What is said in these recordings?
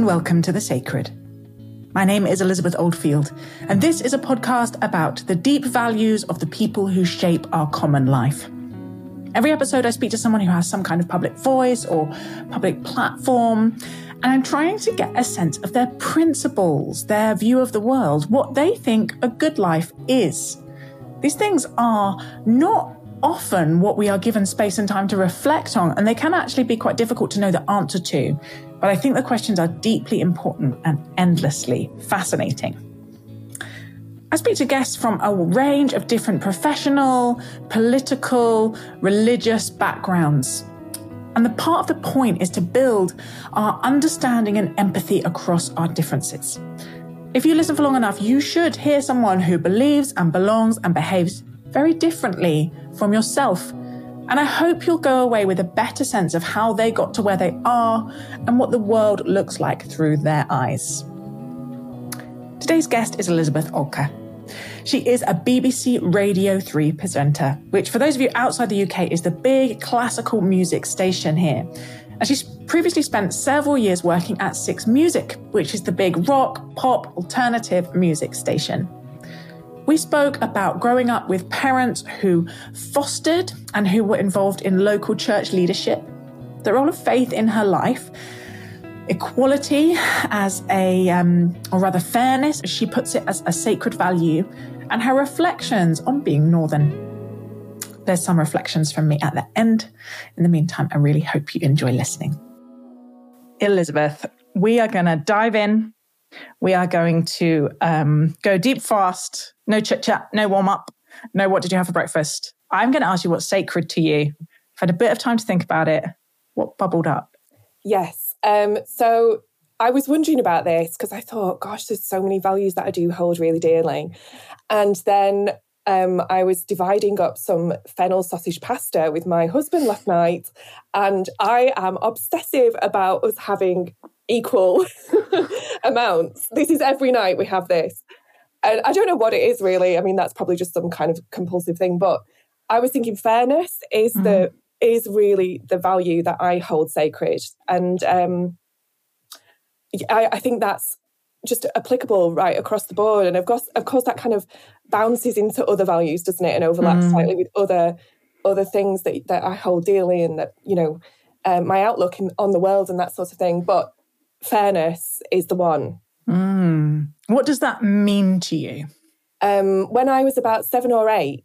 welcome to The Sacred. My name is Elizabeth Oldfield, and this is a podcast about the deep values of the people who shape our common life. Every episode I speak to someone who has some kind of public voice or public platform, and I'm trying to get a sense of their principles, their view of the world, what they think a good life is. These things are not often what we are given space and time to reflect on, and they can actually be quite difficult to know the answer to. But I think the questions are deeply important and endlessly fascinating. I speak to guests from a range of different professional, political, religious backgrounds. And the part of the point is to build our understanding and empathy across our differences. If you listen for long enough, you should hear someone who believes and belongs and behaves very differently from yourself. And I hope you'll go away with a better sense of how they got to where they are and what the world looks like through their eyes. Today's guest is Elizabeth Olker. She is a BBC Radio 3 presenter, which for those of you outside the UK is the big classical music station here. And she's previously spent several years working at Six Music, which is the big rock, pop, alternative music station. We spoke about growing up with parents who fostered and who were involved in local church leadership, the role of faith in her life, equality as or rather fairness, as she puts it, as a sacred value, and her reflections on being Northern. There's some reflections from me at the end. In the meantime, I really hope you enjoy listening. Elizabeth, we are going to dive in. We are going to go deep fast, no chit-chat, no warm-up, no what did you have for breakfast. I'm going to ask you what's sacred to you. I've had a bit of time to think about it. What bubbled up? Yes. So I was wondering about this because I thought, gosh, there's so many values that I do hold really dearly. And then I was dividing up some fennel sausage pasta with my husband last night. And I am obsessive about us having equal amounts. This is every night we have this. And I don't know what it is really. I mean, that's probably just some kind of compulsive thing. But I was thinking fairness is is really the value that I hold sacred. And I think that's just applicable right across the board. And of course that kind of bounces into other values, doesn't it? And overlaps slightly with other things that I hold dearly and that, you know, my outlook on the world and that sort of thing. But fairness is the one. What does that mean to you? When I was about 7 or 8,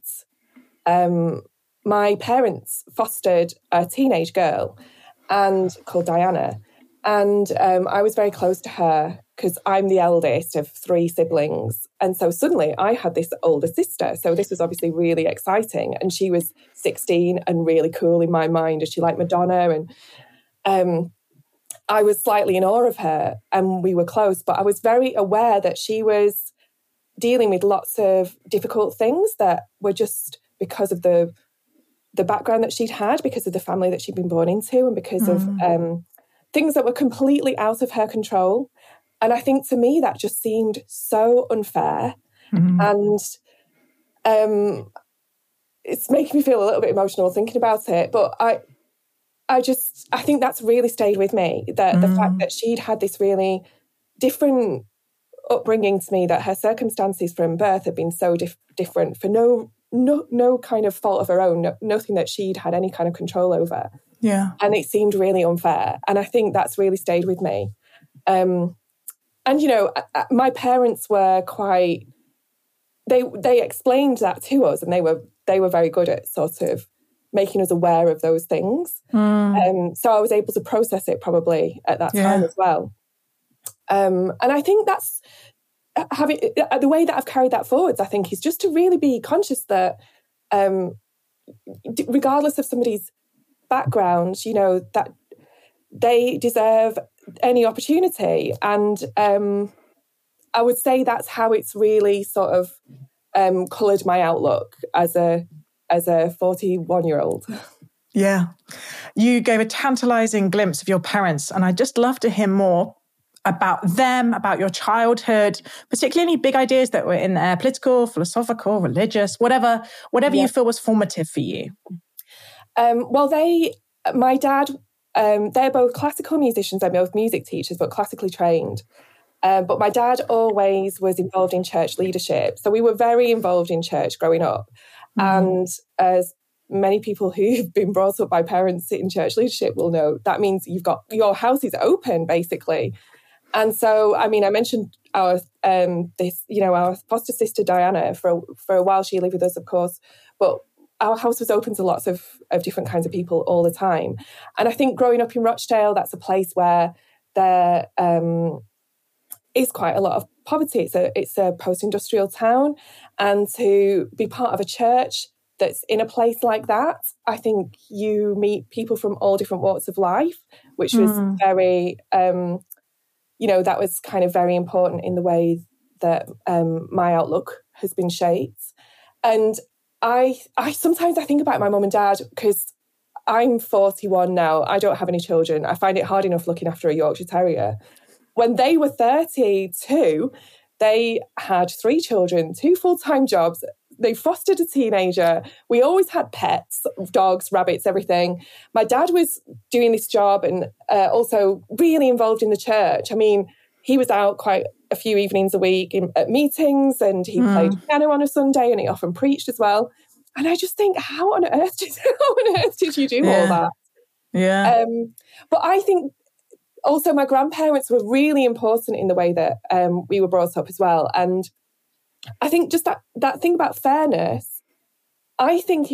my parents fostered a teenage girl called Diana. And I was very close to her because I'm the eldest of 3 siblings. And so suddenly I had this older sister. So this was obviously really exciting. And she was 16 and really cool in my mind. And she liked Madonna. And I was slightly in awe of her and we were close. But I was very aware that she was dealing with lots of difficult things that were just because of the background that she'd had, because of the family that she'd been born into and because of things that were completely out of her control. And I think to me that just seemed so unfair. And it's making me feel a little bit emotional thinking about it. But I think that's really stayed with me, that the fact that she'd had this really different upbringing to me, that her circumstances from birth had been so different for no kind of fault of her own, nothing that she'd had any kind of control over. Yeah. And it seemed really unfair. And I think that's really stayed with me. And, you know, my parents were quite, they explained that to us, and they were very good at sort of making us aware of those things. So I was able to process it probably at that time as well. And I think that's having the way that I've carried that forwards, I think, is just to really be conscious that regardless of somebody's background, you know, that they deserve any opportunity. And I would say that's how it's really sort of coloured my outlook as a 41-year-old. Yeah. You gave a tantalising glimpse of your parents, and I'd just love to hear more about them, about your childhood, particularly any big ideas that were in there, political, philosophical, religious, whatever you feel was formative for you. Well, my dad they're both classical musicians. They're both music teachers, but classically trained. But my dad always was involved in church leadership. So we were very involved in church growing up. And as many people who've been brought up by parents in church leadership will know, that means you've got, your house is open, basically. And so, I mean, I mentioned our foster sister Diana. For a while she lived with us, of course, but our house was open to lots of different kinds of people all the time. And I think growing up in Rochdale, that's a place where there is quite a lot of poverty. It's a post-industrial town, and to be part of a church that's in a place like that, I think you meet people from all different walks of life, which was very, that was kind of very important in the way that my outlook has been shaped. And I sometimes I think about my mum and dad, because I'm 41 now. I don't have any children. I find it hard enough looking after a Yorkshire Terrier. When they were 32, they had 3 children, 2 full-time jobs. They fostered a teenager. We always had pets, dogs, rabbits, everything. My dad was doing this job and also really involved in the church. I mean, he was out quite a few evenings a week at meetings, and he played piano on a Sunday, and he often preached as well. And I just think, how on earth did you do all that? Yeah. But I think also my grandparents were really important in the way that we were brought up as well. And I think just that thing about fairness, I think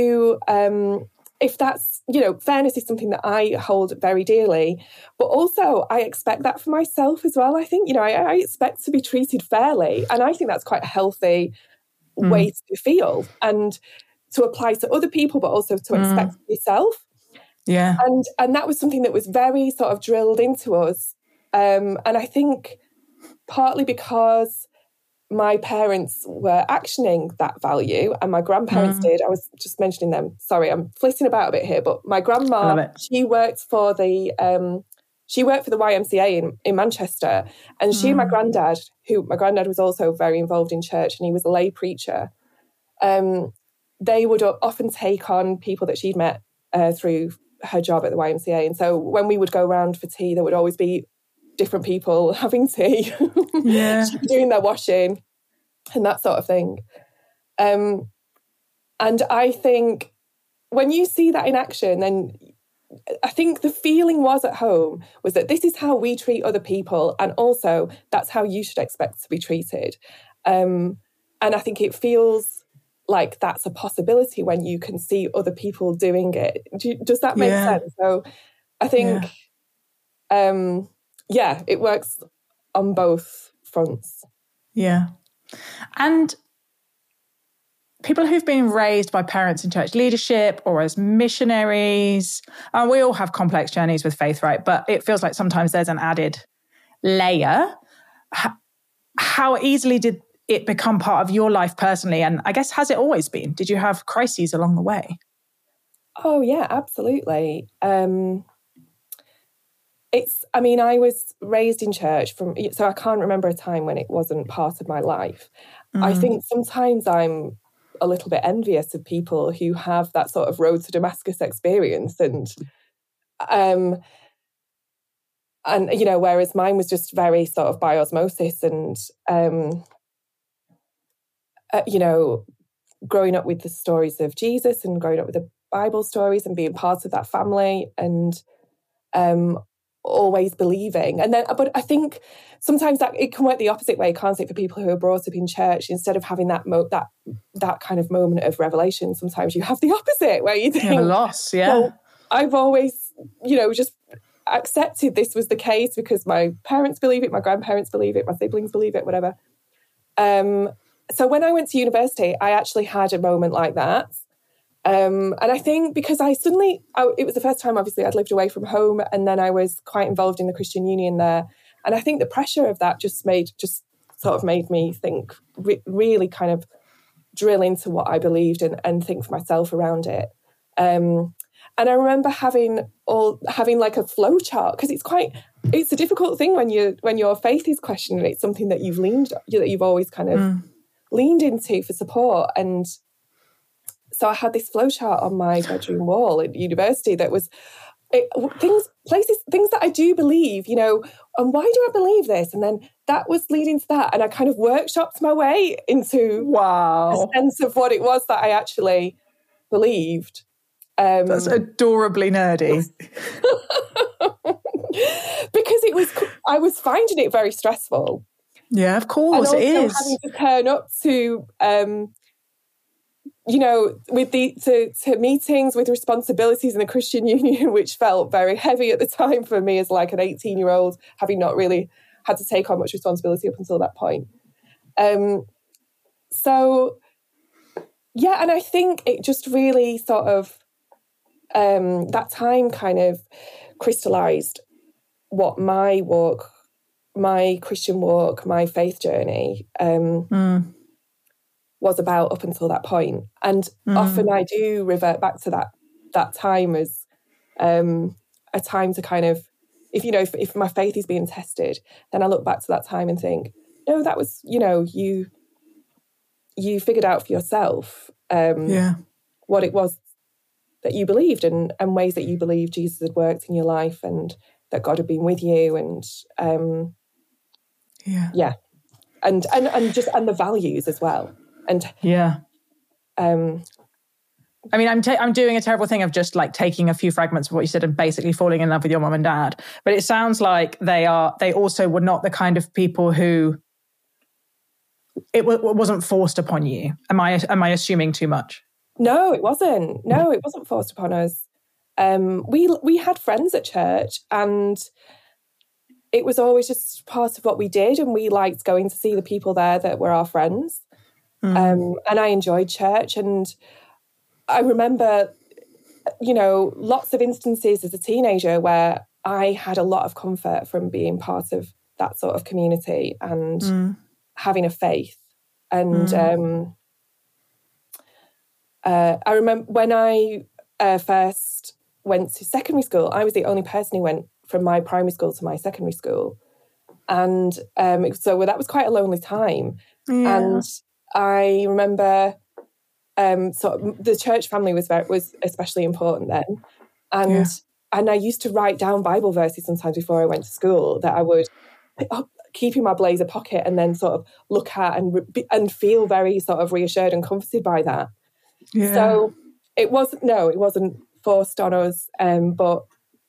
if that's, fairness is something that I hold very dearly, but also I expect that for myself as well. I think, I expect to be treated fairly. And I think that's quite a healthy way to feel and to apply to other people, but also to expect yourself. Yeah. And that was something that was very sort of drilled into us. And I think partly because my parents were actioning that value and my grandparents did. I was just mentioning them. Sorry, I'm flitting about a bit here, but my grandma, she worked for the YMCA in Manchester, and she and my granddad was also very involved in church, and he was a lay preacher. They would often take on people that she'd met through her job at the YMCA. And so when we would go around for tea, there would always be different people having tea, doing their washing and that sort of thing. And I think when you see that in action, then I think the feeling was at home was that this is how we treat other people, and also that's how you should expect to be treated. And I think it feels like that's a possibility when you can see other people doing it. Does that make sense? So I think, it works on both fronts. Yeah. And people who've been raised by parents in church leadership or as missionaries, we all have complex journeys with faith, right? But it feels like sometimes there's an added layer. How easily did it become part of your life personally? And I guess, has it always been? Did you have crises along the way? Oh, yeah, absolutely. I was raised in church so I can't remember a time when it wasn't part of my life. I think sometimes I'm a little bit envious of people who have that sort of road to Damascus experience, and whereas mine was just very sort of by osmosis, and growing up with the stories of Jesus and growing up with the Bible stories and being part of that family, and always believing. But I think sometimes that it can work the opposite way, can't it, for people who are brought up in church? Instead of having that kind of moment of revelation, sometimes you have the opposite, where you think, you have a loss. Well, I've always, just accepted this was the case because my parents believe it, my grandparents believe it, my siblings believe it, whatever. So when I went to university, I actually had a moment like that. And I think because it was the first time, obviously, I'd lived away from home, and then I was quite involved in the Christian Union there. And I think the pressure of that just sort of made me think, really kind of drill into what I believed and think for myself around it. And I remember having like a flow chart, because it's a difficult thing when your faith is questioned, and it's something that you've always kind of leaned into for support. And so I had this flowchart on my bedroom wall at university that was things that I do believe, you know, and why do I believe this? And then that was leading to that. And I kind of workshopped my way into a sense of what it was that I actually believed. That's adorably nerdy. Because I was finding it very stressful. Yeah, of course, it is. Having to turn up to, you know, to meetings with responsibilities in the Christian Union, which felt very heavy at the time for me as like an 18-year-old, having not really had to take on much responsibility up until that point. So, yeah, and I think it just really sort of, that time kind of crystallized what my walk, my Christian walk, my faith journey was about up until that point. And often I do revert back to that time as a time to kind of, if my faith is being tested, then I look back to that time and think, no, that was, you know, you figured out for yourself what it was that you believed and ways that you believed Jesus had worked in your life and that God had been with you and and the values as well. And I mean, I'm doing a terrible thing of just like taking a few fragments of what you said and basically falling in love with your mum and dad. But it sounds like they also were not the kind of people who it wasn't forced upon you. Am I assuming too much? No, it wasn't. No, it wasn't forced upon us. We had friends at church and it was always just part of what we did, and we liked going to see the people there that were our friends. And I enjoyed church, and I remember, you know, lots of instances as a teenager where I had a lot of comfort from being part of that sort of community and having a faith. And I remember when I first went to secondary school, I was the only person who went from my primary school to my secondary school. And so that was quite a lonely time. Yeah. And I remember sort of the church family was especially important then. And I used to write down Bible verses sometimes before I went to school that I would keep in my blazer pocket and then sort of look at and feel very sort of reassured and comforted by that. Yeah. So it wasn't forced on us, but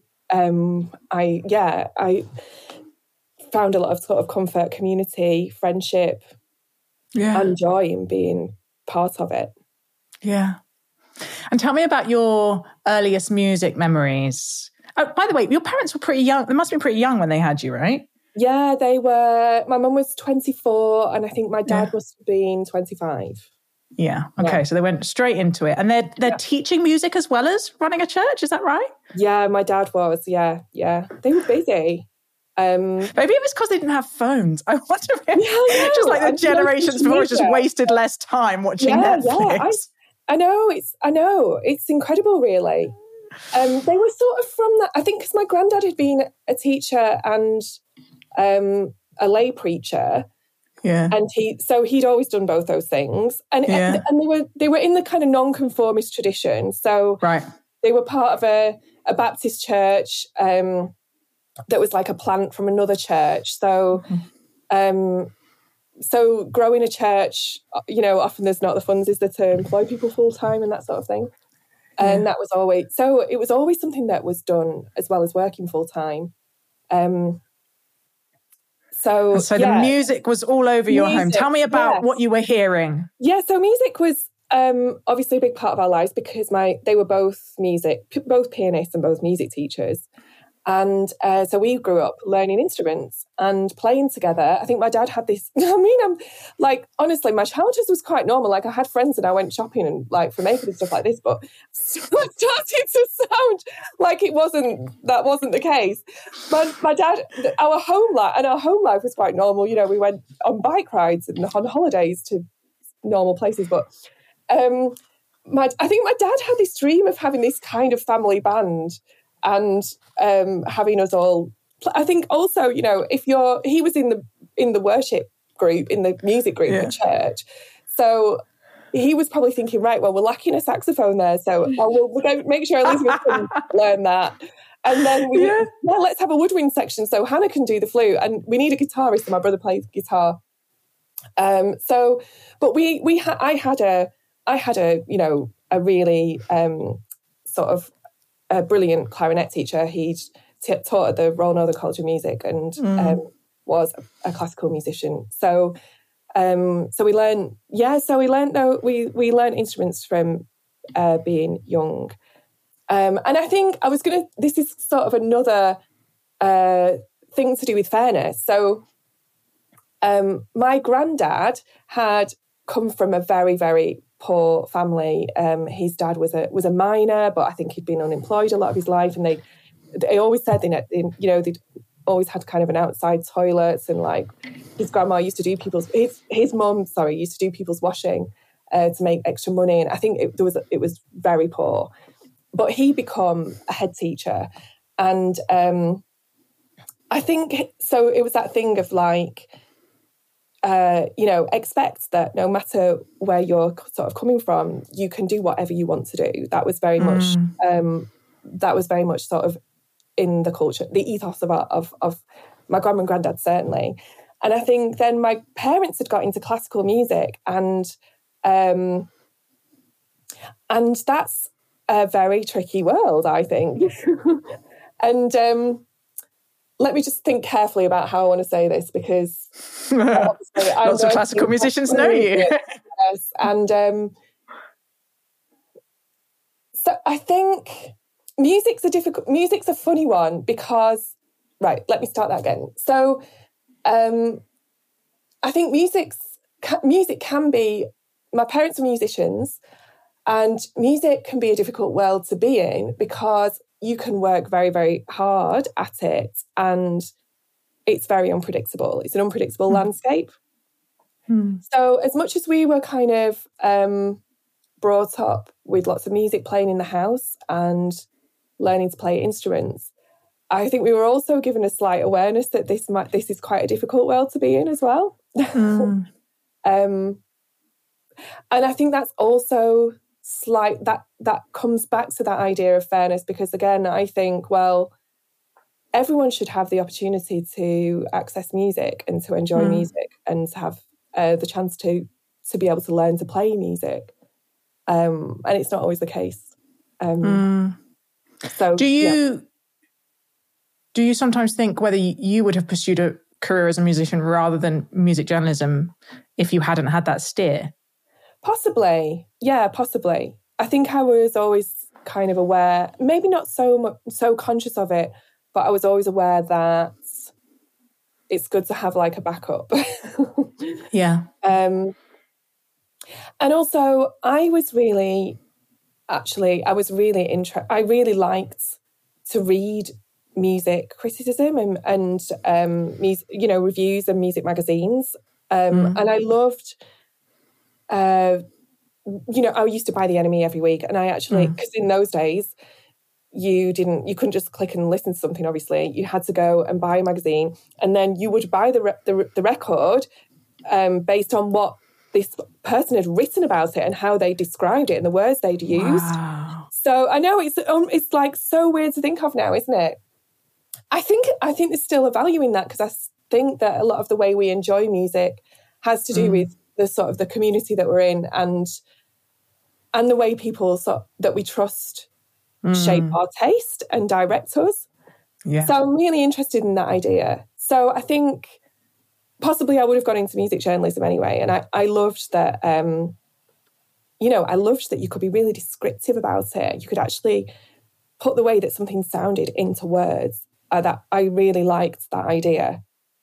I found a lot of sort of comfort, community, friendship, and joy in being part of it. Yeah. And tell me about your earliest music memories. Oh, by the way, your parents were pretty young. They must have been pretty young when they had you, right? Yeah, they were. My mum was 24 and I think my dad must have been 25. Yeah. Okay. Yeah. So they went straight into it. And they're teaching music as well as running a church. Is that right? Yeah, my dad was. Yeah. They were busy. Maybe it was because they didn't have phones. I wonder if just like the generations before just wasted less time watching Netflix. Yeah. I know. It's incredible, really. They were sort of from that, I think, because my granddad had been a teacher and a lay preacher. Yeah. And he'd always done both those things. And they were in the kind of non-conformist tradition. So they were part of a Baptist church that was like a plant from another church. So so growing a church, you know, often there's not the funds is there to employ people full-time and that sort of thing. And that was always, so it was always something that was done as well as working full-time. So the music was all over your home. Tell me about what you were hearing. Yeah, so music was obviously a big part of our lives because they were both pianists and both music teachers. And so we grew up learning instruments and playing together. I think my dad had this, I'm like, honestly, my childhood was quite normal. Like I had friends and I went shopping and like for makeup and stuff like this, but it started to sound like that wasn't the case. My dad, our home life was quite normal. You know, we went on bike rides and on holidays to normal places, but I think my dad had this dream of having this kind of family band and having us all. I think also, you know, he was in the worship group, in the music group at church, so he was probably thinking, right, well, we're lacking a saxophone there, so we'll make sure Elizabeth can learn that. And then let's have a woodwind section so Hannah can do the flute, and we need a guitarist, so my brother plays guitar. I had a really sort of a brilliant clarinet teacher. He'd taught at the Royal Northern College of Music and was a classical musician. So we learned instruments from being young. And I think this is sort of another thing to do with fairness. So my granddad had come from a very, very poor family. His dad was a miner, but I think he'd been unemployed a lot of his life. And they always said they'd always had kind of an outside toilets, and like his grandma used to do his mum used to do people's washing to make extra money. And I think it was very poor. But he became a head teacher, and I think so. It was that thing of like, expect that no matter where you're sort of coming from, you can do whatever you want to do. That was very much sort of in the culture, the ethos of my grandma and granddad, certainly. And I think then my parents had got into classical music, and that's a very tricky world, I think. And let me just think carefully about how I want to say this, because lots of classical musicians know you. Yes, and so I think music's a funny one because, right, let me start that again. So I think music can be, my parents are musicians, and music can be a difficult world to be in because you can work very, very hard at it, and it's very unpredictable. It's an unpredictable landscape. So as much as we were kind of brought up with lots of music playing in the house and learning to play instruments, I think we were also given a slight awareness that this is quite a difficult world to be in as well. And I think that's also that comes back to that idea of fairness, because again, I think, well, everyone should have the opportunity to access music and to enjoy music and to have the chance to be able to learn to play music. And it's not always the case. So do you sometimes think whether you would have pursued a career as a musician rather than music journalism if you hadn't had that steer? Possibly. Yeah, possibly. I think I was always kind of aware, maybe not so conscious of it, but I was always aware that it's good to have like a backup. Yeah. And also I really liked to read music criticism and reviews and music magazines. And I loved, I used to buy The Enemy every week, and I actually, because in those days you couldn't just click and listen to something. Obviously, you had to go and buy a magazine, and then you would buy the record based on what this person had written about it and how they described it and the words they'd used. Wow. So I know it's like so weird to think of now, isn't it? I think there's still a value in that, because I think that a lot of the way we enjoy music has to do with the sort of the community that we're in and the way people that we trust shape our taste and direct us. Yeah. So I'm really interested in that idea. So I think possibly I would have gone into music journalism anyway. And I loved that, I loved that you could be really descriptive about it. You could actually put the way that something sounded into words. That I really liked that idea.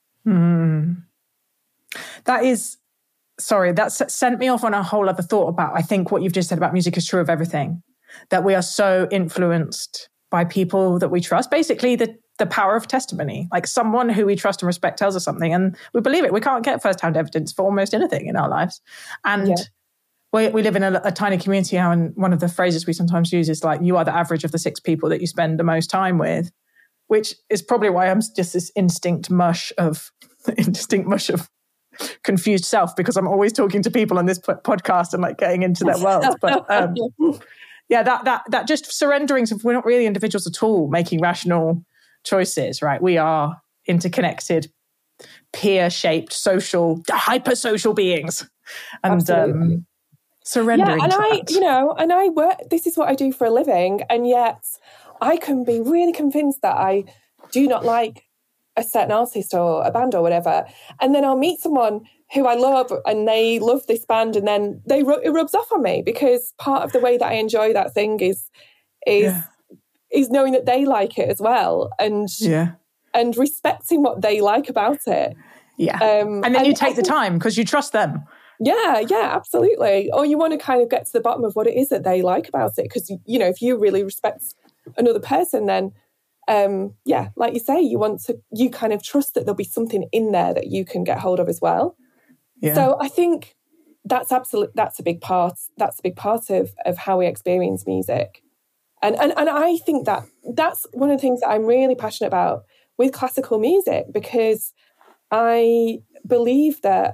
That sent me off on a whole other thought about, I think what you've just said about music is true of everything, that we are so influenced by people that we trust. Basically, the power of testimony, like someone who we trust and respect tells us something and we believe it. We can't get first-hand evidence for almost anything in our lives. And we live in a tiny community now, and one of the phrases we sometimes use is like, you are the average of the 6 people that you spend the most time with, which is probably why I'm just this indistinct mush of confused self, because I'm always talking to people on this podcast and like getting into their world. But Yeah, that just surrendering to, we're not really individuals at all making rational choices, right? We are interconnected, peer-shaped, social, hyper-social beings. And surrendering and to I, that. and I work, this is what I do for a living, and yet I can be really convinced that I do not like a certain artist or a band or whatever. And then I'll meet someone who I love and they love this band, and then it rubs off on me, because part of the way that I enjoy that thing is knowing that they like it as well, and respecting what they like about it. Yeah. And then you take the time because you trust them. Yeah, absolutely. Or you want to kind of get to the bottom of what it is that they like about it. Because, if you really respect another person, then, like you say, you kind of trust that there'll be something in there that you can get hold of as well. Yeah. So I think that's a big part of how we experience music. And I think that's one of the things that I'm really passionate about with classical music, because I believe that,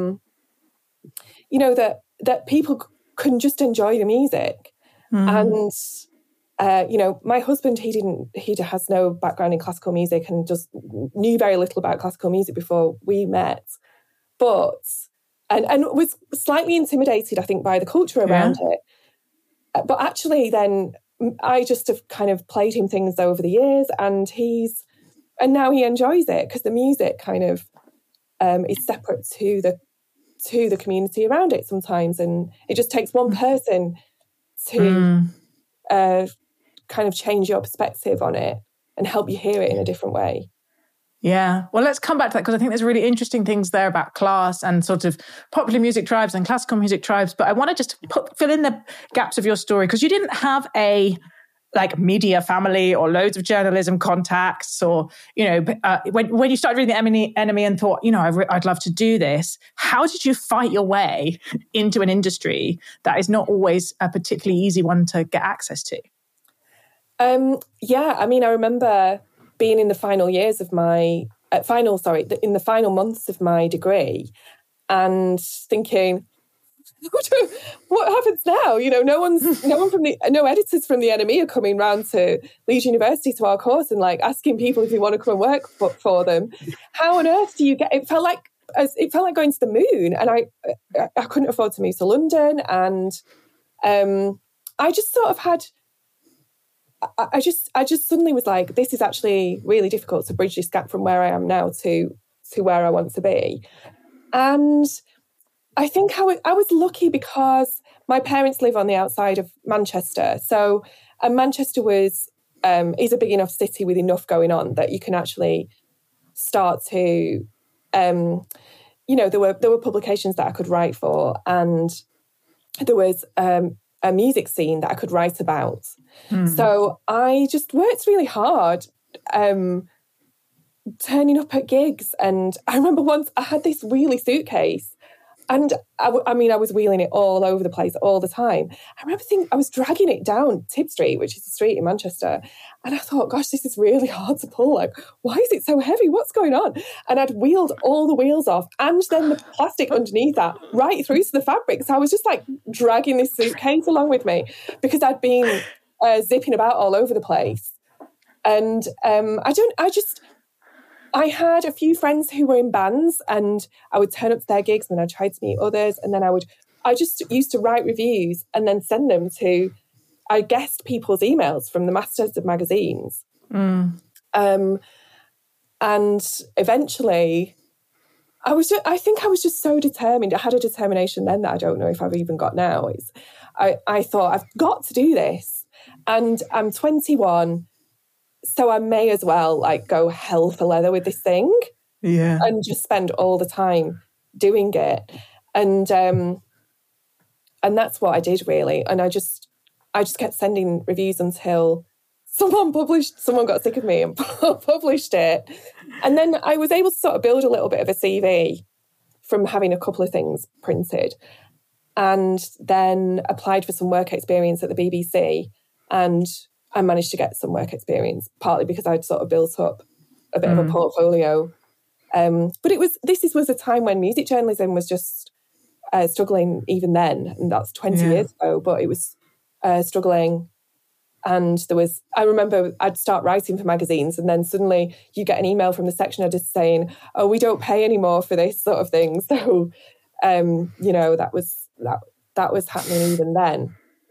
that people can just enjoy the music. And, my husband, he has no background in classical music and just knew very little about classical music before we met. But, and was slightly intimidated, I think, by the culture around it. But actually then I just have kind of played him things over the years, and now he enjoys it, because the music kind of is separate to the community around it sometimes, and it just takes one person to kind of change your perspective on it and help you hear it in a different way. Yeah. Well, let's come back to that, because I think there's really interesting things there about class and sort of popular music tribes and classical music tribes. But I want to just fill in the gaps of your story, because you didn't have a media family or loads of journalism contacts, or, when you started reading The Enemy and thought, I'd love to do this. How did you fight your way into an industry that is not always a particularly easy one to get access to? I remember being in the final years of in the final months of my degree, and thinking, what happens now? No editors from The Enemy are coming round to Leeds University to our course and asking people if you want to come and work for them. How on earth do you get? It felt like going to the moon, and I couldn't afford to move to London, and I just sort of had. I just suddenly was like, this is actually really difficult to bridge this gap from where I am now to where I want to be. And I think I was lucky because my parents live on the outside of Manchester. So Manchester is a big enough city with enough going on that you can actually start to, there were publications that I could write for, and there was a music scene that I could write about. So I just worked really hard, turning up at gigs. And I remember once I had this wheelie suitcase, and I was wheeling it all over the place all the time. I remember thinking I was dragging it down Tib Street, which is a street in Manchester. And I thought, gosh, this is really hard to pull. Why is it so heavy? What's going on? And I'd wheeled all the wheels off, and then the plastic underneath that right through to the fabric. So I was just dragging this suitcase along with me, because I'd been zipping about all over the place. And I had a few friends who were in bands, and I would turn up to their gigs, and then I tried to meet others. And then I just used to write reviews and then send them to, I guessed people's emails from the masters of magazines. And eventually I think I was just so determined. I had a determination then that I don't know if I've even got now. I thought, I've got to do this. And I'm 21, so I may as well go hell for leather with this thing, and just spend all the time doing it. And that's what I did, really. And I just kept sending reviews until someone got sick of me and published it. And then I was able to sort of build a little bit of a CV from having a couple of things printed, and then applied for some work experience at the BBC. And I managed to get some work experience, partly because I'd sort of built up a bit of a portfolio. But this was a time when music journalism was just struggling even then, and that's 20 years ago. But it was struggling. And I remember I'd start writing for magazines, and then suddenly you get an email from the section editor saying, "Oh, we don't pay anymore for this sort of thing." So, that was happening even then.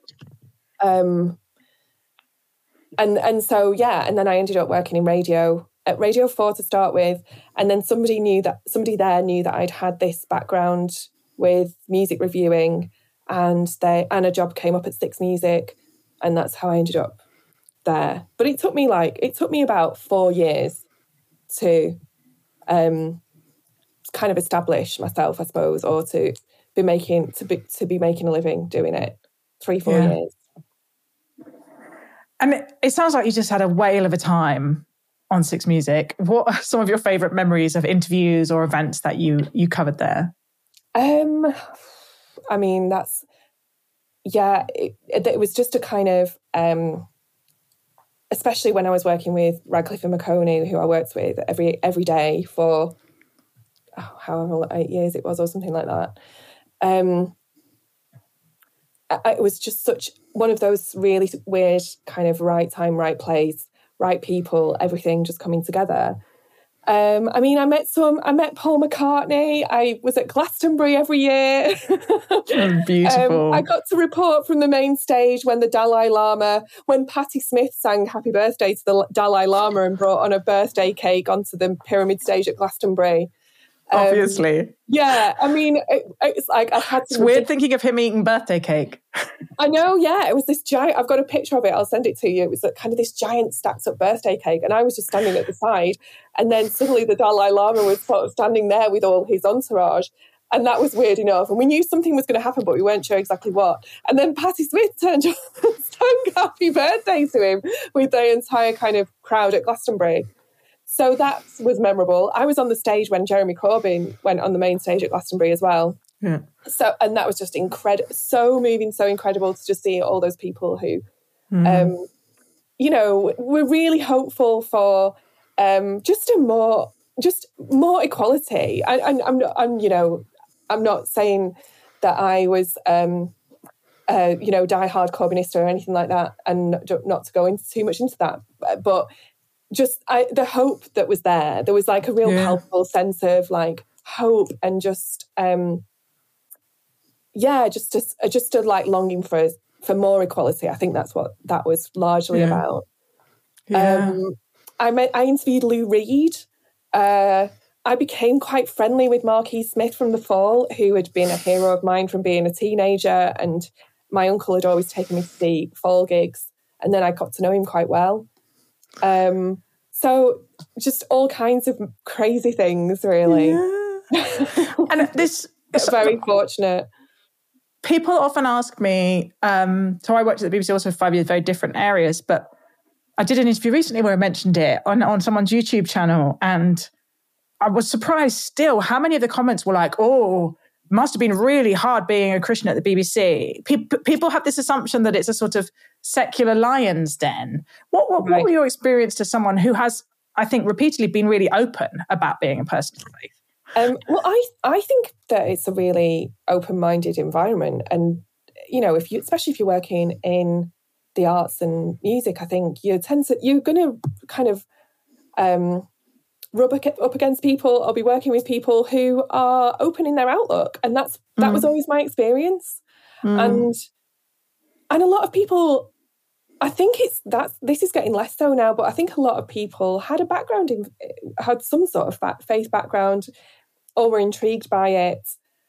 And so, and then I ended up working in radio at Radio 4 to start with. And then somebody there knew that I'd had this background with music reviewing, and a job came up at Six Music. And that's how I ended up there. But it took me about 4 years to kind of establish myself, I suppose, or to be making a living doing it. 3-4 years. And it sounds like you just had a whale of a time on Six Music. What are some of your favourite memories of interviews or events that you covered there? I mean, it was just a kind of, especially when I was working with Radcliffe and Maconie, who I worked with every day for however 8 years it was or something like that. It was just such one of those really weird kind of right time, right place, right people, everything just coming together. I met Paul McCartney. I was at Glastonbury every year. Beautiful. I got to report from the main stage when Patti Smith sang Happy Birthday to the Dalai Lama and brought on a birthday cake onto the pyramid stage at Glastonbury. Obviously. Yeah, I mean, it's like I had to... It's weird thinking of him eating birthday cake. I know, yeah. It was this giant... I've got a picture of it. I'll send it to you. It was kind of this giant stacked up birthday cake, and I was just standing at the side, and then suddenly the Dalai Lama was sort of standing there with all his entourage, and that was weird enough. And we knew something was going to happen, but we weren't sure exactly what. And then Patti Smith turned up and sang Happy Birthday to him with the entire kind of crowd at Glastonbury. So that was memorable. I was on the stage when Jeremy Corbyn went on the main stage at Glastonbury as well. Yeah. And that was just incredible, so moving, so incredible to just see all those people who, were really hopeful for just more equality. I'm not saying that I was, die-hard Corbynista or anything like that, and not to go into too much into that, but just the hope that was there. There was like a real palpable sense of like hope and just just a like longing for more equality. I think that's what that was largely about. I interviewed Lou Reed. I became quite friendly with Marquis Smith from The Fall, who had been a hero of mine from being a teenager, and my uncle had always taken me to see Fall gigs, and then I got to know him quite well. So just all kinds of crazy things, really. Yeah. And this very fortunate. People often ask me, so I worked at the BBC also for 5 years, very different areas, but I did an interview recently where I mentioned it on someone's YouTube channel, and I was surprised still how many of the comments were like, oh, it must have been really hard being a Christian at the BBC. People have this assumption that it's a sort of secular lion's den. What were your experience to someone who has, I think, repeatedly been really open about being a person of faith? Well, I think that it's a really open-minded environment, and especially if you're working in the arts and music, I think you're going to kind of rub up against people or be working with people who are open in their outlook, and that was always my experience. And a lot of people, I think this is getting less so now, but I think a lot of people had some sort of faith background or were intrigued by it.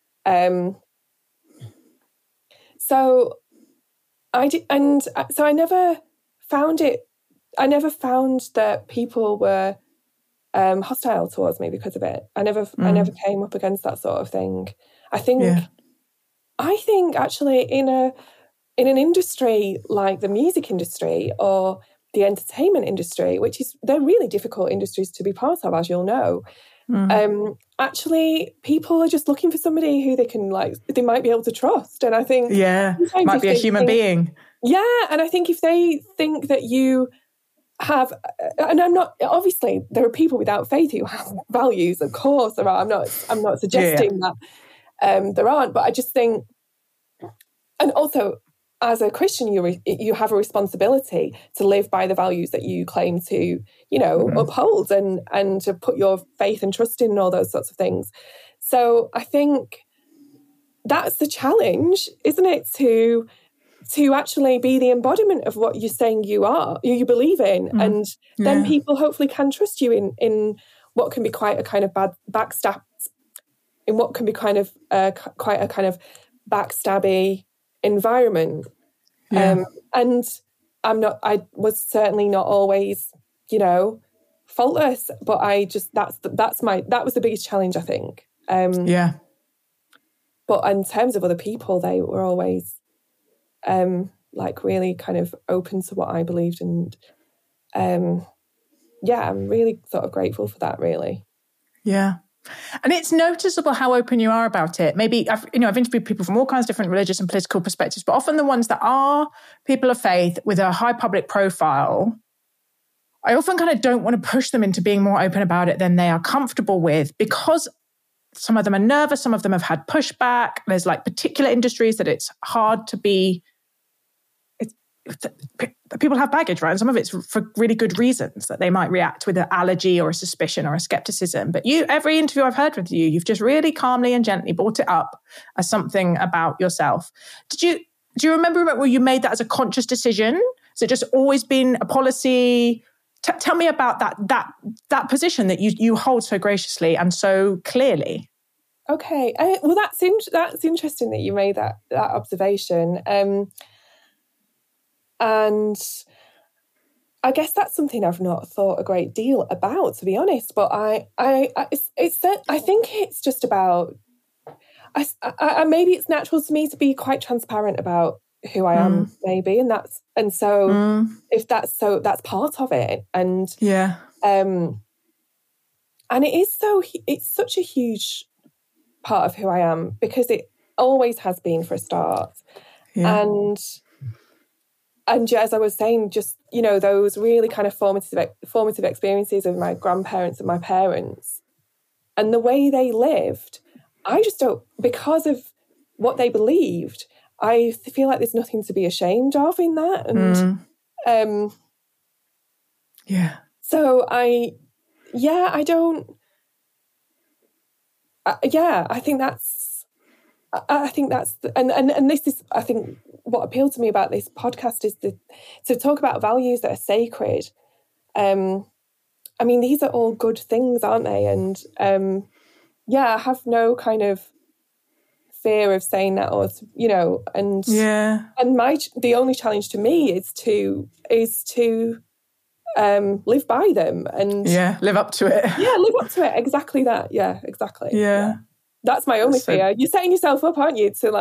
So I did, and so I never found that people were hostile towards me because of it. I never came up against that sort of thing. I think actually in an industry like the music industry or the entertainment industry, they're really difficult industries to be part of, as you'll know. Actually, people are just looking for somebody who they might be able to trust. And I think might be a human being. Yeah, and I think if they think that you have, and obviously there are people without faith who have values, of course there are. I'm not suggesting that there aren't, but I just think, and also as a Christian, you have a responsibility to live by the values that you claim to, uphold and to put your faith and trust in and all those sorts of things. So I think that's the challenge, isn't it? To actually be the embodiment of what you're saying you believe in. And then people hopefully can trust you in what can be quite a kind of backstab, in what can be kind of quite a kind of backstabby environment. And I was certainly not always, faultless, but that was the biggest challenge, I think. But in terms of other people, they were always really kind of open to what I believed. And I'm really sort of grateful for that, really. Yeah. And it's noticeable how open you are about it. Maybe I've interviewed people from all kinds of different religious and political perspectives, but often the ones that are people of faith with a high public profile, I often kind of don't want to push them into being more open about it than they are comfortable with, because some of them are nervous, some of them have had pushback. There's particular industries that it's hard to be. People have baggage, right? And some of it's for really good reasons, that they might react with an allergy or a suspicion or a skepticism. But every interview I've heard with you, you've just really calmly and gently brought it up as something about yourself. Do you remember where you made that as a conscious decision? Has it just always been a policy? Tell me about that position that you hold so graciously and so clearly. Okay, well, that's interesting that you made that observation. And I guess that's something I've not thought a great deal about, to be honest. But I think it's just about. Maybe it's natural to me to be quite transparent about who I am, maybe, and so if that's part of it, and and it's such a huge part of who I am, because it always has been, for a start, And as I was saying, just, those really kind of formative experiences of my grandparents and my parents and the way they lived, I just don't, because of what they believed, I feel like there's nothing to be ashamed of in that. And so I think that's, and this is, I think, what appealed to me about this podcast is to talk about values that are sacred. I mean, these are all good things, aren't they? And I have no kind of fear of saying that, or and the only challenge to me is to live by them and live up to it. Live up to it. Exactly that. Yeah, exactly. Yeah. That's my only fear. You're setting yourself up, aren't you, to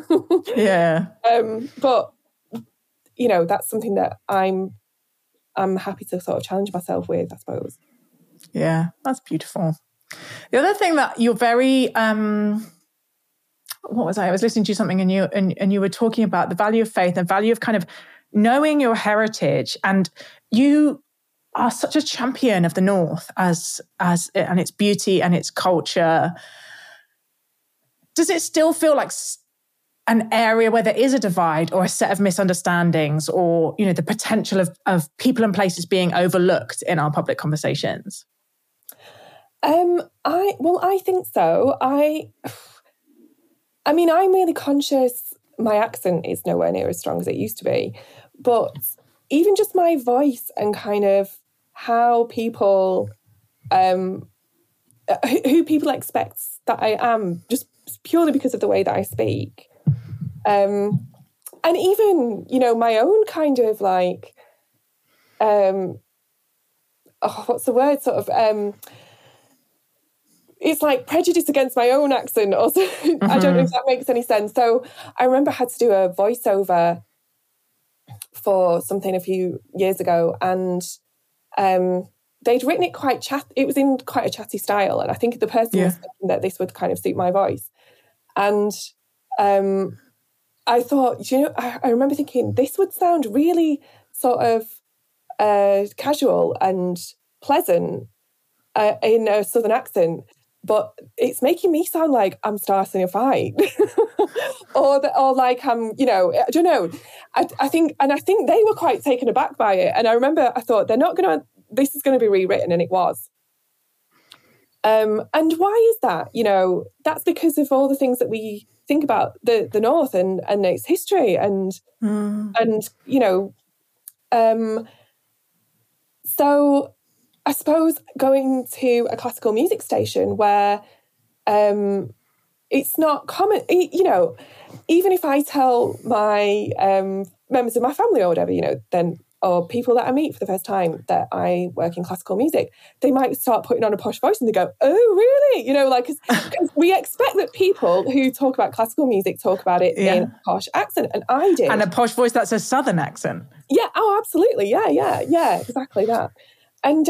but that's something that I'm happy to sort of challenge myself with, I suppose. Yeah, that's beautiful. The other thing that you're very what was I was listening to something and you were talking about the value of faith and value of kind of knowing your heritage, and you are such a champion of the North as and its beauty and its culture. Does it still feel like an area where there is a divide or a set of misunderstandings, or, the potential of people and places being overlooked in our public conversations? I think so. I mean, I'm really conscious my accent is nowhere near as strong as it used to be, but even just my voice and kind of how people, who people expect that I am, just purely because of the way that I speak. And even, my own kind of what's the word? Sort of, it's like prejudice against my own accent. Or I don't know if that makes any sense. So I remember I had to do a voiceover for something a few years ago, and they'd written it it was in quite a chatty style, and I think the person was thinking that this would kind of suit my voice. And I thought, I remember thinking this would sound really sort of casual and pleasant in a Southern accent, but it's making me sound like I'm starting a fight. or like you know, I don't know. I think they were quite taken aback by it. And I remember I thought this is going to be rewritten, and it was. And why is that? You know, that's because of all the things that we think about the North and its history and you know, so I suppose going to a classical music station where it's not common, you know, even if I tell my members of my family or whatever, you know, then or people that I meet for the first time that I work in classical music, they might start putting on a posh voice and they go, oh, really? You know, like, because we expect that people who talk about classical music talk about it in a posh accent, and I did. And a posh voice that's a southern accent. Yeah, oh, absolutely. Yeah, exactly that. And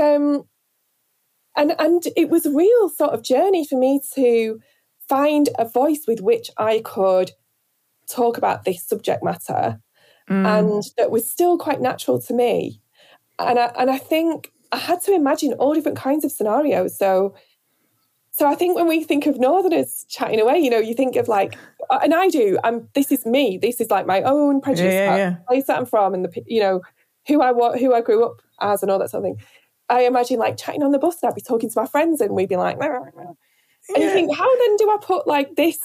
it was a real sort of journey for me to find a voice with which I could talk about this subject matter. And that was still quite natural to me. And I think I had to imagine all different kinds of scenarios. So I think when we think of Northerners chatting away, you know, you think of like, and I do, this is me. This is like my own prejudice, the place that I'm from and you know, who I grew up as and all that sort of thing. I imagine like chatting on the bus and I'd be talking to my friends and we'd be like, and you think, how then do I put like this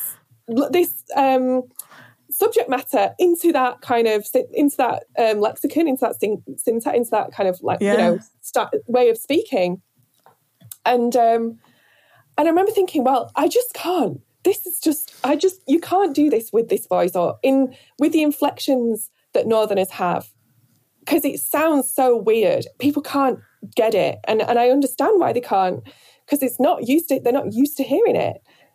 subject matter into that kind of lexicon, into that syntax, into that kind of like you know way of speaking, and I remember thinking, well, I just can't. This is just you can't do this with this voice or with the inflections that Northerners have, because it sounds so weird. People can't get it, and I understand why they can't, because they're not used to hearing it.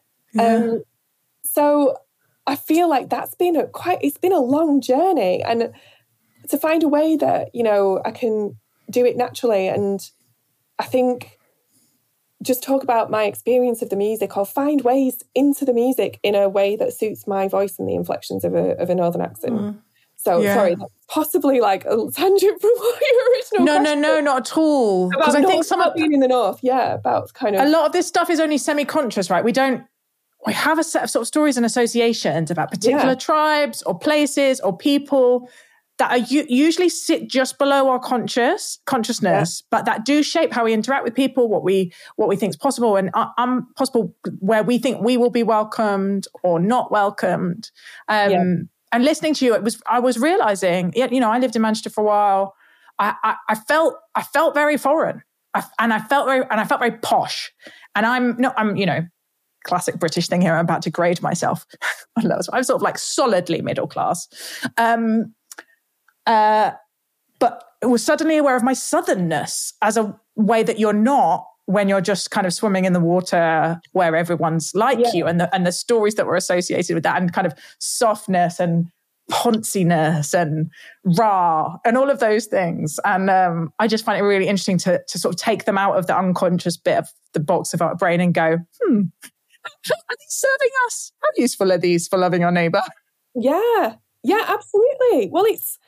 So I feel like it's been a long journey, and to find a way that, you know, I can do it naturally. And I think just talk about my experience of the music, or find ways into the music in a way that suits my voice and the inflections of a Northern accent. So sorry, that's possibly like a tangent from what your original question. No, not at all. Because I think about being in the North, about kind of a lot of this stuff is only semi-conscious, right? We have a set of sort of stories and associations about particular tribes or places or people that are usually sit just below our consciousness, but that do shape how we interact with people, what we think is possible and possible, where we think we will be welcomed or not welcomed. And listening to you, I was realizing, you know, I lived in Manchester for a while. I felt very foreign, and I felt very posh. And I'm you know, classic British thing here. I'm about to grade myself. I'm sort of like solidly middle class. But I was suddenly aware of my southernness as a way that you're not when you're just kind of swimming in the water where everyone's like you, and the stories that were associated with that, and kind of softness and ponciness and rah and all of those things. And I just find it really interesting to sort of take them out of the unconscious bit of the box of our brain and go, are these serving us? How useful are these for loving our neighbour? Yeah, absolutely. Well, it's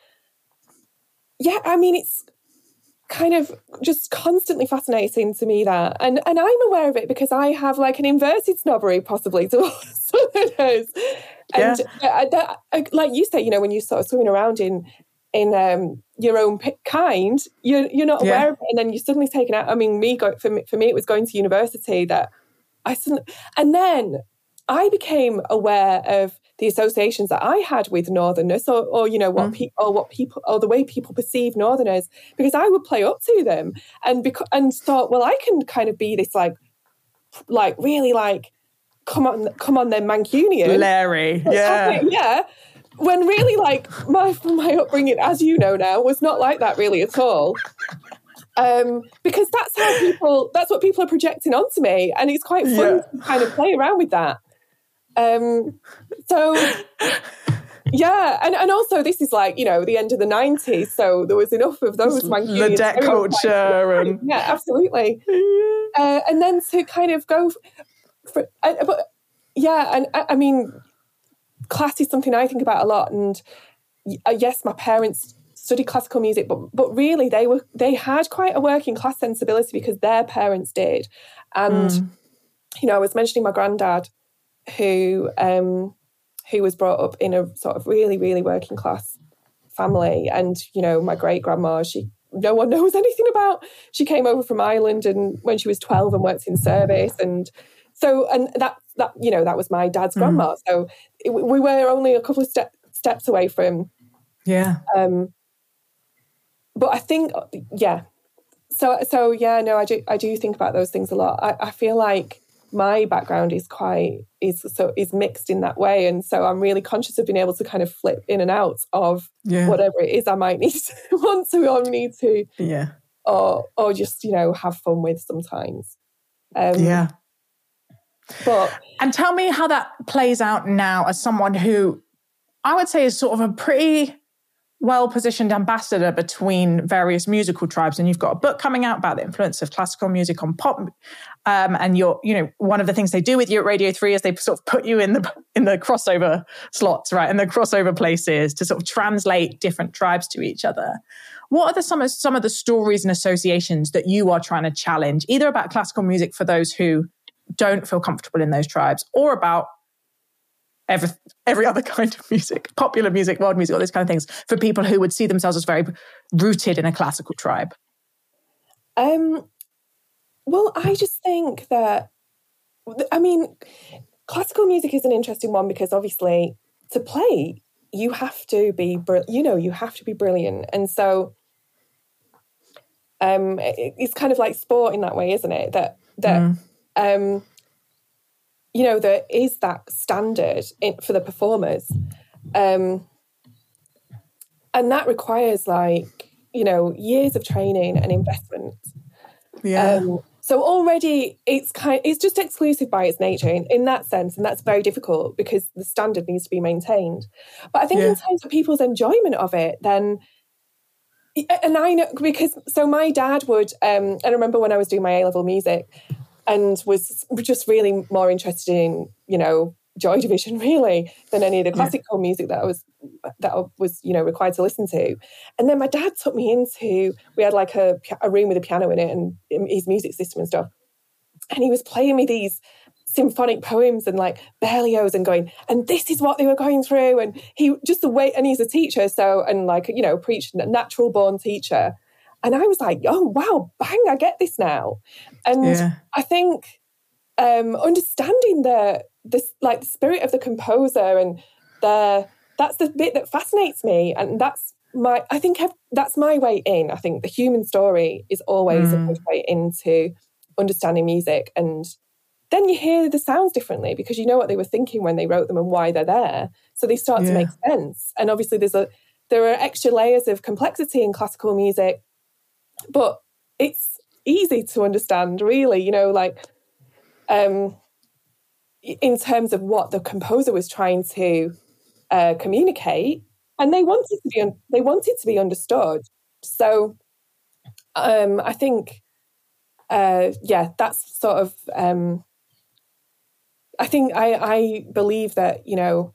kind of just constantly fascinating to me that. And I'm aware of it because I have like an inverted snobbery possibly towards Southerners. And like you say, you know, when you sort of swimming around in your own kind, you're not aware of it, and then you're suddenly taken out. I mean, for me, it was going to university that and then I became aware of the associations that I had with Northerners, or you know what people, or the way people perceive Northerners, because I would play up to them and thought, well, I can kind of be this like really like come on, then Mancunian, Larry, When really, like my upbringing, as you know now, was not like that really at all. Because that's what people are projecting onto me, and it's quite fun to kind of play around with that. And also this is like, you know, the end of the 90s, so there was enough of those Mancunians. The debt culture and absolutely. And then to kind of go I mean, class is something I think about a lot, and yes, my parents studied classical music, but really they had quite a working class sensibility because their parents did. And you know, I was mentioning my granddad who who was brought up in a sort of really, really working class family. And, you know, my great grandma, no one knows anything about. She came over from Ireland and when she was 12 and worked in service. And so, and that you know, that was my dad's grandma. So we were only a couple of steps away from. Yeah. But I think, yeah. So yeah, no, I do think about those things a lot. I feel like my background is mixed in that way, and so I'm really conscious of being able to kind of flip in and out of whatever it is I might need to want to or need to, or just, you know, have fun with sometimes. Yeah. But and tell me how that plays out now as someone who I would say is sort of a pretty well-positioned ambassador between various musical tribes. And you've got a book coming out about the influence of classical music on pop. And you're, you know, one of the things they do with you at Radio 3 is they sort of put you in the crossover slots, right? In the crossover places to sort of translate different tribes to each other. What are some of the stories and associations that you are trying to challenge, either about classical music for those who don't feel comfortable in those tribes, or about every other kind of music, popular music, world music, all these kind of things, for people who would see themselves as very rooted in a classical tribe? Well, I just think that, I mean, classical music is an interesting one because obviously to play, you have to be brilliant. And so it's kind of like sport in that way, isn't it? You know, there is that standard for the performers. And that requires, like, you know, years of training and investment. Yeah. So already it's just exclusive by its nature in that sense. And that's very difficult because the standard needs to be maintained. But I think in terms of people's enjoyment of it, then, and I know, because, so my dad would, I remember when I was doing my A-level music, and was just really more interested in, you know, Joy Division really than any of the classical music that I was, you know, required to listen to. And then my dad took me into, we had like a room with a piano in it and his music system and stuff. And he was playing me these symphonic poems and like Berlioz and going, and this is what they were going through. And he just the way, and he's a teacher. So, and like, you know, preached, a natural born teacher. And I was like, oh, wow, bang, I get this now. And I think understanding the spirit of the composer and that's the bit that fascinates me. And that's my way in. I think the human story is always a good way into understanding music. And then you hear the sounds differently because you know what they were thinking when they wrote them and why they're there. So they start to make sense. And obviously there are extra layers of complexity in classical music, but it's easy to understand, really, you know, like in terms of what the composer was trying to communicate, and they wanted to be understood. So I think, that's sort of. I think I believe that, you know,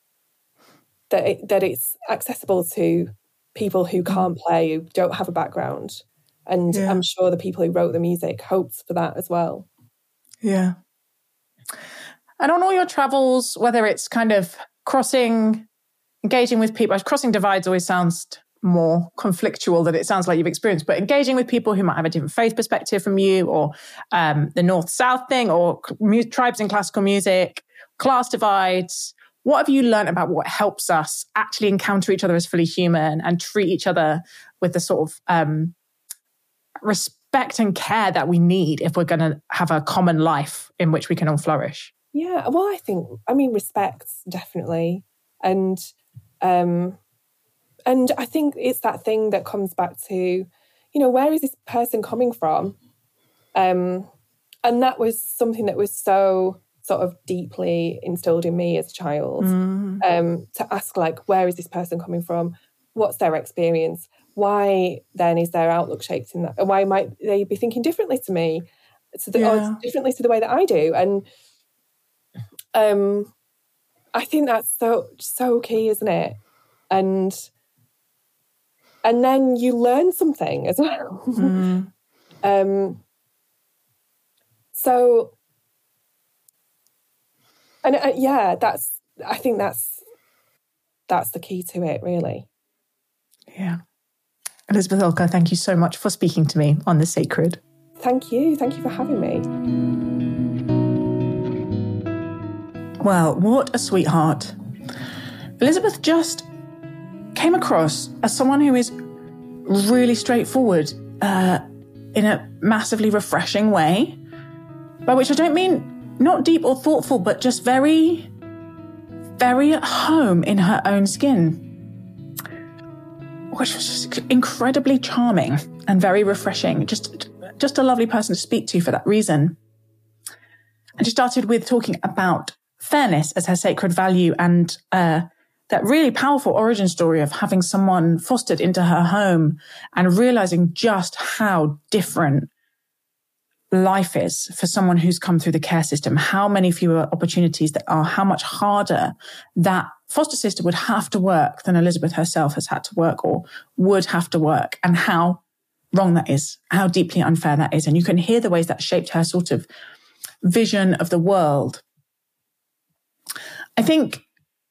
that it's accessible to people who can't play, who don't have a background. And I'm sure the people who wrote the music hoped for that as well. Yeah. And on all your travels, whether it's kind of engaging with people, crossing divides always sounds more conflictual than it sounds like you've experienced, but engaging with people who might have a different faith perspective from you, or the North-South thing, or tribes in classical music, class divides. What have you learned about what helps us actually encounter each other as fully human and treat each other with the sort of respect and care that we need if we're going to have a common life in which we can all flourish? Yeah, well, I mean, respect, definitely. And I think it's that thing that comes back to, you know, where is this person coming from? And that was something that was so sort of deeply instilled in me as a child, to ask, like, where is this person coming from? What's their experience? Why then is their outlook shaped in that? And why might they be thinking differently to me, or differently to the way that I do? And I think that's so key, isn't it? And then you learn something as well. So, and I think that's the key to it, really. Yeah. Elizabeth Olker, thank you so much for speaking to me on The Sacred. Thank you. Thank you for having me. Well, what a sweetheart. Elizabeth just came across as someone who is really straightforward in a massively refreshing way, by which I don't mean not deep or thoughtful, but just very, very at home in her own skin, which was just incredibly charming and very refreshing. Just a lovely person to speak to for that reason. And she started with talking about fairness as her sacred value and that really powerful origin story of having someone fostered into her home and realizing just how different life is for someone who's come through the care system, how many fewer opportunities there are, how much harder that foster sister would have to work than Elizabeth herself has had to work or would have to work, and how wrong that is, how deeply unfair that is. And you can hear the ways that shaped her sort of vision of the world. I think,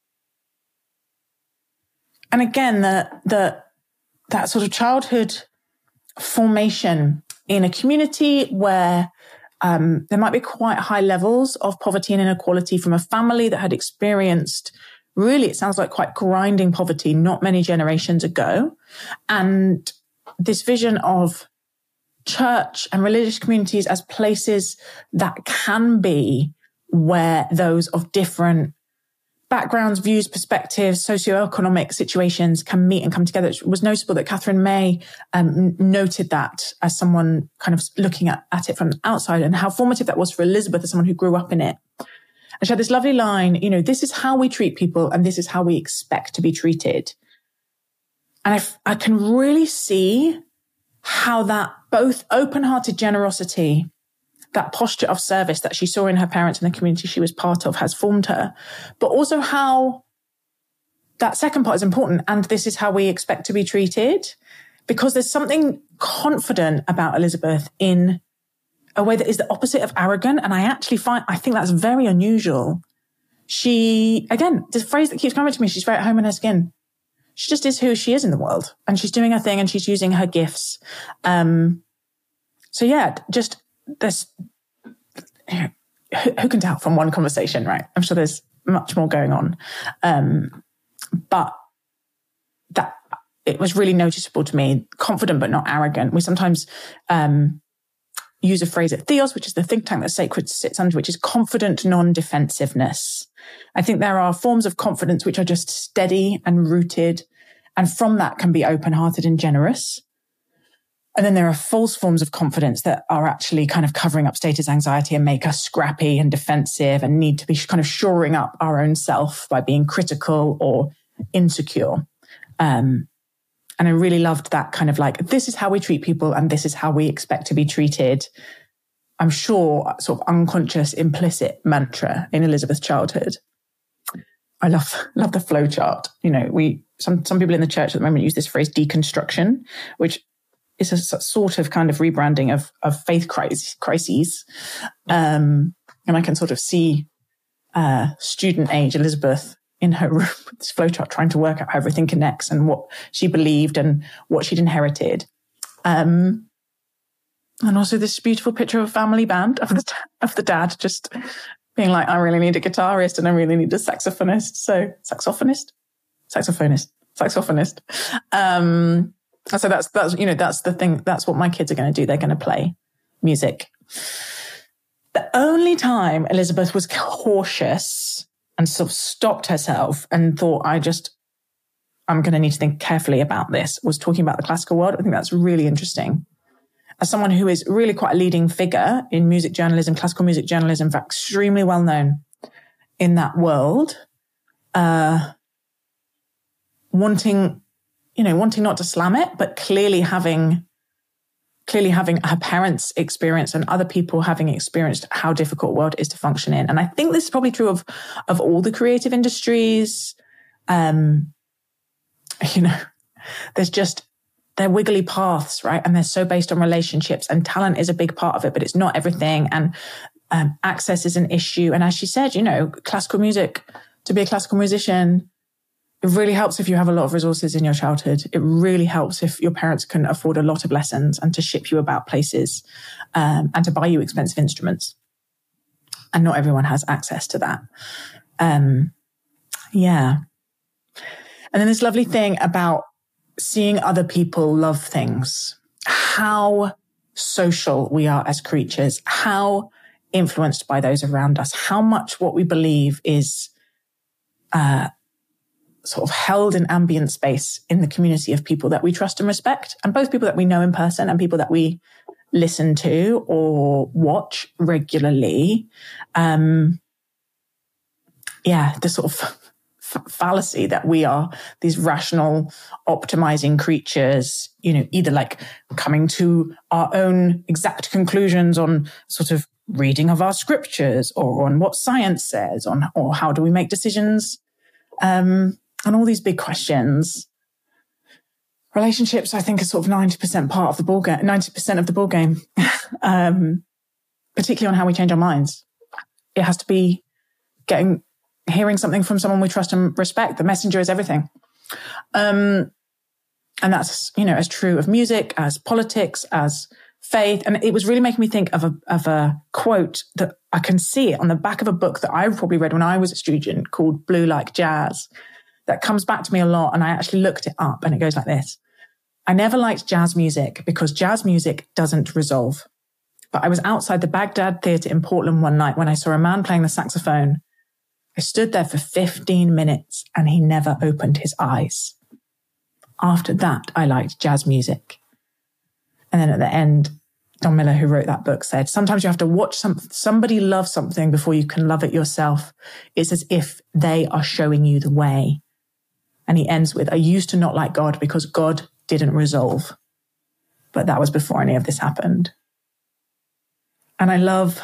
and again, that sort of childhood formation in a community where there might be quite high levels of poverty and inequality from a family that had experienced, really, it sounds like quite grinding poverty not many generations ago. And this vision of church and religious communities as places that can be where those of different backgrounds, views, perspectives, socioeconomic situations can meet and come together. It was noticeable that Catherine May noted that as someone kind of looking at it from the outside, and how formative that was for Elizabeth as someone who grew up in it. And she had this lovely line, this is how we treat people and this is how we expect to be treated. And I can really see how that both open-hearted generosity, that posture of service that she saw in her parents and the community she was part of, has formed her, but also how that second part is important. And this is how we expect to be treated, because there's something confident about Elizabeth in a way that is the opposite of arrogant. And I think that's very unusual. She, again, the phrase that keeps coming to me, she's very at home in her skin. She just is who she is in the world, and she's doing her thing and she's using her gifts. So yeah, just there's, who can tell from one conversation, right? I'm sure there's much more going on. But that it was really noticeable to me, confident but not arrogant. We sometimes use a phrase at Theos, which is the think tank that Sacred sits under, which is confident non-defensiveness. I think there are forms of confidence which are just steady and rooted, and from that can be open-hearted and generous. And then there are false forms of confidence that are actually kind of covering up status anxiety and make us scrappy and defensive and need to be kind of shoring up our own self by being critical or insecure. And I really loved that kind of like, this is how we treat people and this is how we expect to be treated. I'm sure sort of unconscious, implicit mantra in Elizabeth's childhood. I love the flow chart. Some people in the church at the moment use this phrase deconstruction, which is a sort of kind of rebranding of faith crises. And I can sort of see student age Elizabeth in her room with this flowchart trying to work out how everything connects and what she believed and what she'd inherited. And also this beautiful picture of a family band of the dad just being like, I really need a guitarist and I really need a saxophonist. So saxophonist. So that's the thing. That's what my kids are going to do. They're going to play music. The only time Elizabeth was cautious and sort of stopped herself and thought, I'm going to need to think carefully about this, was talking about the classical world. I think that's really interesting. As someone who is really quite a leading figure in music journalism, classical music journalism, extremely well known in that world, wanting not to slam it, but clearly having her parents' experience and other people having experienced how difficult world is to function in. And I think this is probably true of all the creative industries. They're wiggly paths, right? And they're so based on relationships, and talent is a big part of it, but it's not everything. And access is an issue. And as she said, classical music to be a classical musician, it really helps if you have a lot of resources in your childhood. It really helps if your parents can afford a lot of lessons and to ship you about places, and to buy you expensive instruments. And not everyone has access to that. Yeah. And then this lovely thing about seeing other people love things, how social we are as creatures, how influenced by those around us, how much what we believe is sort of held in ambient space in the community of people that we trust and respect, and both people that we know in person and people that we listen to or watch regularly. The sort of fallacy that we are these rational, optimizing creatures, either like coming to our own exact conclusions on sort of reading of our scriptures or on what science says, or how do we make decisions, and all these big questions. Relationships, I think, are sort of 90% part of the ball game, 90% of the ball game, particularly on how we change our minds. It has to be hearing something from someone we trust and respect. The messenger is everything. And that's, as true of music, as politics, as faith. And it was really making me think of a quote that I can see it on the back of a book that I probably read when I was a student called Blue Like Jazz. That comes back to me a lot. And I actually looked it up and it goes like this. I never liked jazz music because jazz music doesn't resolve. But I was outside the Baghdad Theatre in Portland one night when I saw a man playing the saxophone. I stood there for 15 minutes and he never opened his eyes. After that, I liked jazz music. And then at the end, Don Miller, who wrote that book, said, sometimes you have to watch somebody love something before you can love it yourself. It's as if they are showing you the way. And he ends with, I used to not like God because God didn't resolve. But that was before any of this happened. And I love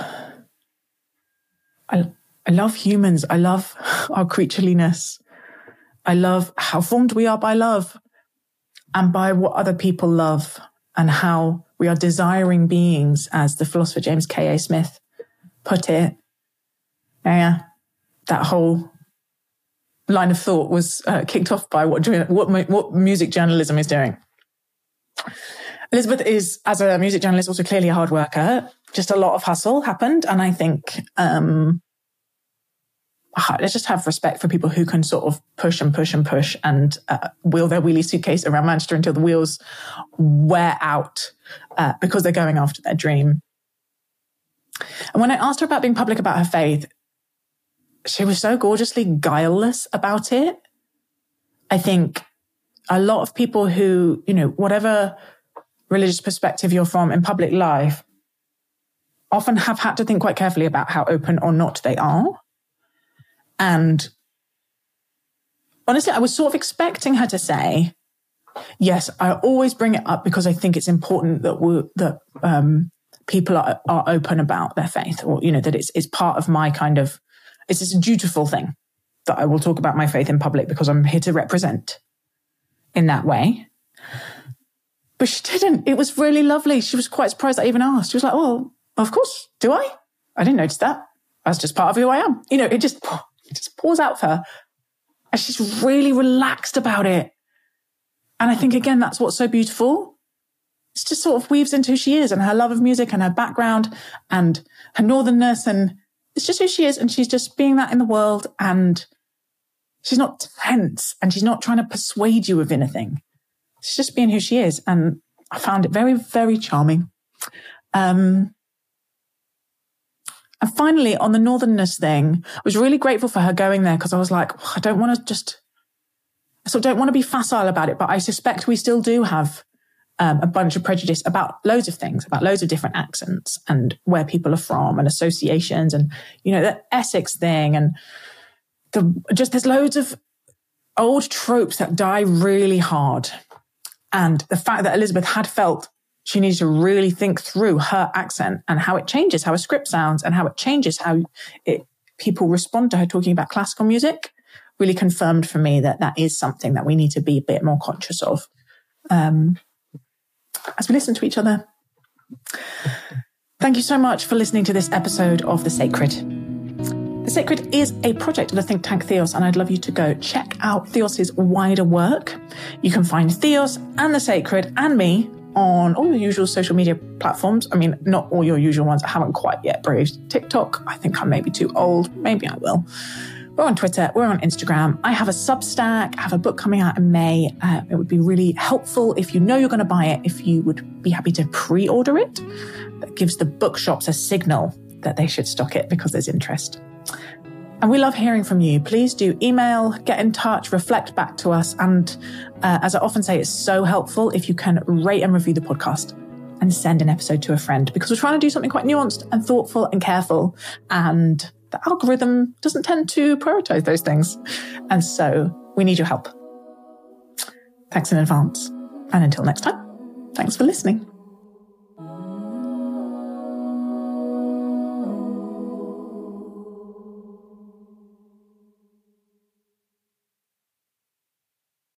humans. I love our creatureliness. I love how formed we are by love and by what other people love, and how we are desiring beings, as the philosopher James K.A. Smith put it. Yeah, that whole line of thought was kicked off by what music journalism is doing. Elizabeth is, as a music journalist, also clearly a hard worker. Just a lot of hustle happened. And I think let's just have respect for people who can sort of push and push and push and wheel their wheelie suitcase around Manchester until the wheels wear out because they're going after their dream. And when I asked her about being public about her faith, she was so gorgeously guileless about it. I think a lot of people who, whatever religious perspective you're from in public life, often have had to think quite carefully about how open or not they are. And honestly, I was sort of expecting her to say, yes, I always bring it up because I think it's important that people are open about their faith, or, that it's part of my kind of, it's this dutiful thing that I will talk about my faith in public because I'm here to represent in that way. But she didn't. It was really lovely. She was quite surprised I even asked. She was like, well, of course. Do I? I didn't notice that. That's just part of who I am. It just pours out for her. And she's really relaxed about it. And I think, again, that's what's so beautiful. It's just sort of weaves into who she is and her love of music and her background and her northernness. And it's just who she is. And she's just being that in the world. And she's not tense and she's not trying to persuade you of anything. She's just being who she is. And I found it very, very charming. And finally, on the northernness thing, I was really grateful for her going there because I was like, I don't want to be facile about it, but I suspect we still do have a bunch of prejudice about loads of things, about loads of different accents and where people are from and associations and, the Essex thing. And there's loads of old tropes that die really hard. And the fact that Elizabeth had felt she needed to really think through her accent and how it changes, how a script sounds and how it changes how people respond to her talking about classical music really confirmed for me that is something that we need to be a bit more conscious of as we listen to each other. Thank you so much for listening to this episode of The Sacred. The Sacred is a project of the think tank Theos, and I'd love you to go check out Theos's wider work. You can find Theos and The Sacred and me on all the usual social media platforms. I mean, not all your usual ones. I haven't quite yet braved TikTok. I think I may be too old. Maybe I will. We're on Twitter. We're on Instagram. I have a Substack. I have a book coming out in May. It would be really helpful if you know you're going to buy it, if you would be happy to pre-order it. That gives the bookshops a signal that they should stock it because there's interest. And we love hearing from you. Please do email, get in touch, reflect back to us. And as I often say, it's so helpful if you can rate and review the podcast and send an episode to a friend, because we're trying to do something quite nuanced and thoughtful and careful. And the algorithm doesn't tend to prioritize those things. And so we need your help. Thanks in advance. And until next time, thanks for listening.